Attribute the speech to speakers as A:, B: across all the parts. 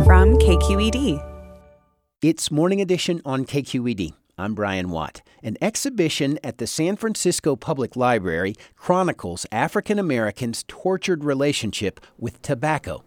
A: from KQED.
B: It's Morning Edition on KQED. I'm Brian Watt. An exhibition at the San Francisco Public Library chronicles African Americans' tortured relationship with tobacco.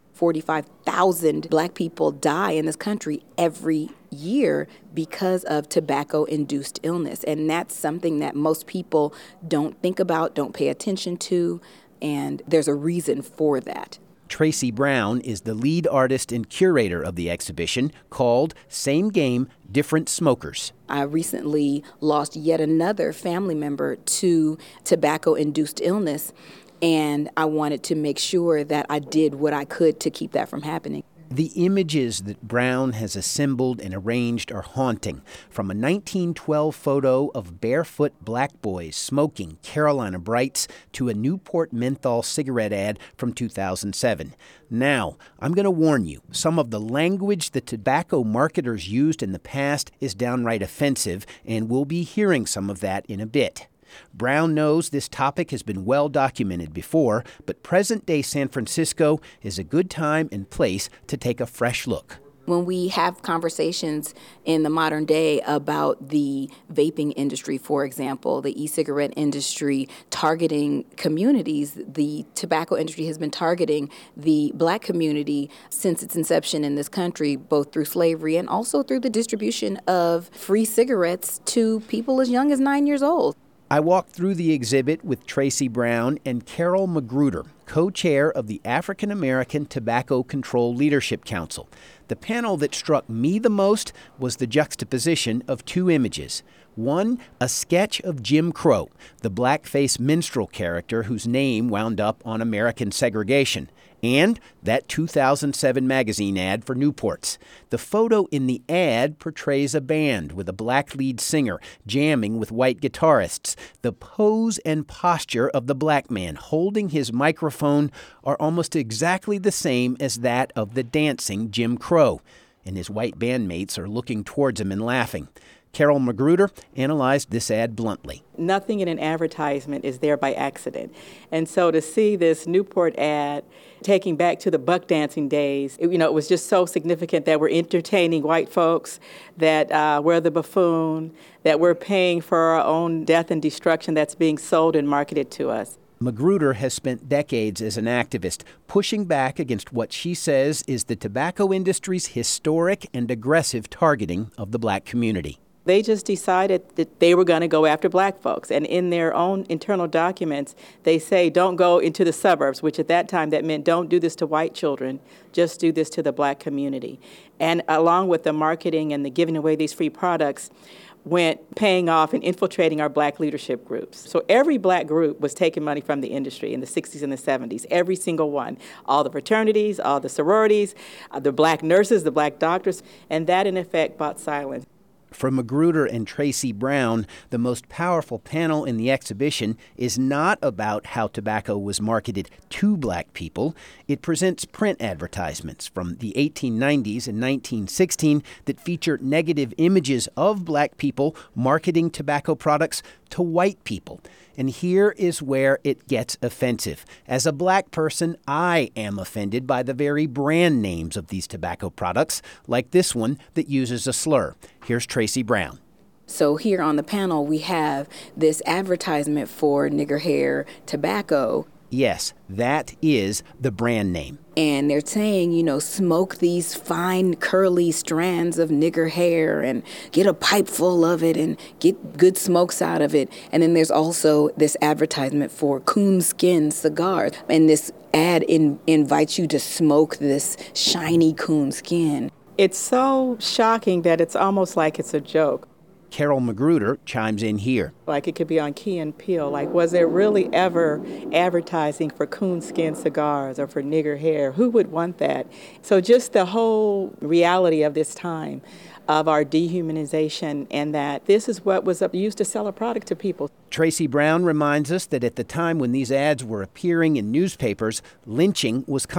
C: 45,000 Black people die in this country every year because of tobacco-induced illness. And that's something that most people don't think about, don't pay attention to, and there's a reason for that.
B: Tracy Brown is the lead artist and curator of the exhibition called Same Game, Different Smokers.
C: I recently lost yet another family member to tobacco-induced illness, and I wanted to make sure that I did what I could to keep that from happening.
B: The images that Brown has assembled and arranged are haunting, from a 1912 photo of barefoot black boys smoking Carolina Brights to a Newport menthol cigarette ad from 2007. Now, I'm going to warn you, some of the language the tobacco marketers used in the past is downright offensive, and we'll be hearing some of that in a bit. Brown knows this topic has been well documented before, but present-day San Francisco is a good time and place to take a fresh look.
C: When we have conversations in the modern day about the vaping industry, for example, the e-cigarette industry targeting communities, the tobacco industry has been targeting the Black community since its inception in this country, both through slavery and also through the distribution of free cigarettes to people as young as 9 years old.
B: I walked through the exhibit with Tracy Brown and Carol Magruder, co-chair of the African American Tobacco Control Leadership Council. The panel that struck me the most was the juxtaposition of two images. One, a sketch of Jim Crow, the blackface minstrel character whose name wound up on American segregation, and that 2007 magazine ad for Newports. The photo in the ad portrays a band with a black lead singer jamming with white guitarists. The pose and posture of the black man holding his microphone are almost exactly the same as that of the dancing Jim Crow, and his white bandmates are looking towards him and laughing. Carol Magruder analyzed this ad bluntly.
D: Nothing in an advertisement is there by accident. And so to see this Newport ad taking back to the buck dancing days, it was just so significant that we're entertaining white folks, that we're the buffoon, that we're paying for our own death and destruction that's being sold and marketed to us.
B: Magruder has spent decades as an activist, pushing back against what she says is the tobacco industry's historic and aggressive targeting of the Black community.
D: They just decided that they were going to go after Black folks. And in their own internal documents, they say, don't go into the suburbs, which at that time that meant don't do this to white children, just do this to the Black community. And along with the marketing and the giving away these free products, went paying off and infiltrating our Black leadership groups. So every Black group was taking money from the industry in the 60s and the 70s, every single one. All the fraternities, all the sororities, the Black nurses, the Black doctors, and that in effect bought silence.
B: For Magruder and Tracy Brown, the most powerful panel in the exhibition is not about how tobacco was marketed to Black people. It presents print advertisements from the 1890s and 1916 that feature negative images of Black people marketing tobacco products to white people. And here is where it gets offensive. As a Black person, I am offended by the very brand names of these tobacco products, like this one that uses a slur. Here's Tracy Brown.
C: So here on the panel, we have this advertisement for Nigger Hair tobacco.
B: Yes, that is the brand name.
C: And they're saying, smoke these fine curly strands of nigger hair and get a pipe full of it and get good smokes out of it. And then there's also this advertisement for coonskin cigars. And this ad invites you to smoke this shiny coonskin.
D: It's so shocking that it's almost like it's a joke.
B: Carol Magruder chimes in here.
D: Like it could be on Key and Peele. Like, was there really ever advertising for coonskin cigars or for nigger hair? Who would want that? So just the whole reality of this time of our dehumanization, and that this is what was used to sell a product to people.
B: Tracy Brown reminds us that at the time when these ads were appearing in newspapers, lynching was common.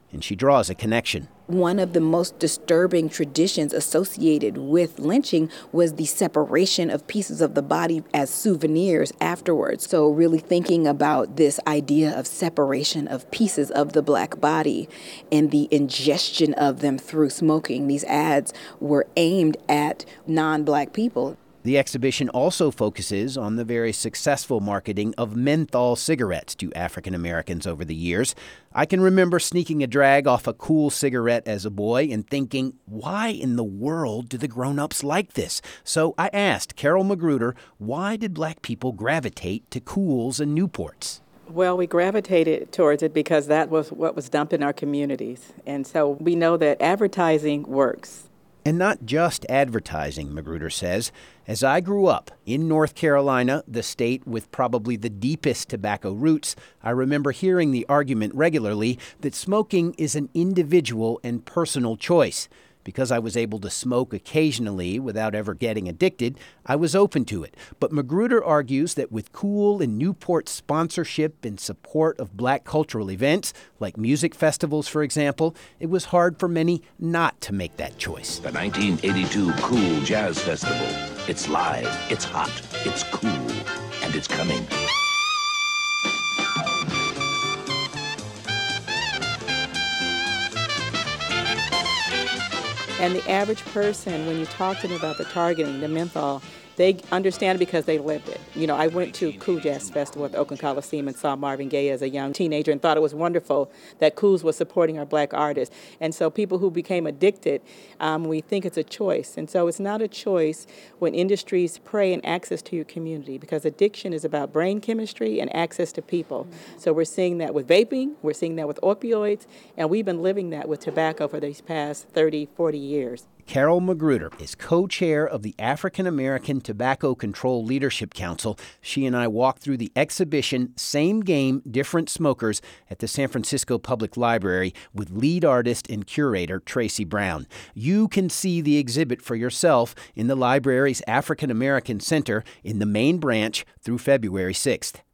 B: and she draws a connection.
C: One of the most disturbing traditions associated with lynching was the separation of pieces of the body as souvenirs afterwards. So really thinking about this idea of separation of pieces of the Black body and the ingestion of them through smoking. These ads were aimed at non-Black people.
B: The exhibition also focuses on the very successful marketing of menthol cigarettes to African Americans over the years. I can remember sneaking a drag off a cool cigarette as a boy and thinking, why in the world do the grown-ups like this? So I asked Carol Magruder, why did Black people gravitate to Kools and Newports?
D: Well, we gravitated towards it because that was what was dumped in our communities. And so we know that advertising works.
B: And not just advertising, Magruder says. As I grew up in North Carolina, the state with probably the deepest tobacco roots, I remember hearing the argument regularly that smoking is an individual and personal choice. Because I was able to smoke occasionally without ever getting addicted, I was open to it. But Magruder argues that with Kool and Newport's sponsorship and support of Black cultural events, like music festivals, for example, it was hard for many not to make that choice.
A: The 1982 Kool Jazz Festival. It's live, it's hot, it's cool, and it's coming.
D: And the average person, when you talk to them about the targeting, the menthol, they understand it because they lived it. You know, I went to Kool Jazz Festival at the Oakland Coliseum and saw Marvin Gaye as a young teenager and thought it was wonderful that Kools was supporting our Black artists. And so people who became addicted, we think it's a choice. And so it's not a choice when industries prey in access to your community, because addiction is about brain chemistry and access to people. So we're seeing that with vaping, we're seeing that with opioids, and we've been living that with tobacco for these past 30, 40 years.
B: Carol Magruder is co-chair of the African American Tobacco Control Leadership Council. She and I walked through the exhibition Same Game, Different Smokers at the San Francisco Public Library with lead artist and curator Tracy Brown. You can see the exhibit for yourself in the library's African American Center in the main branch through February 6th.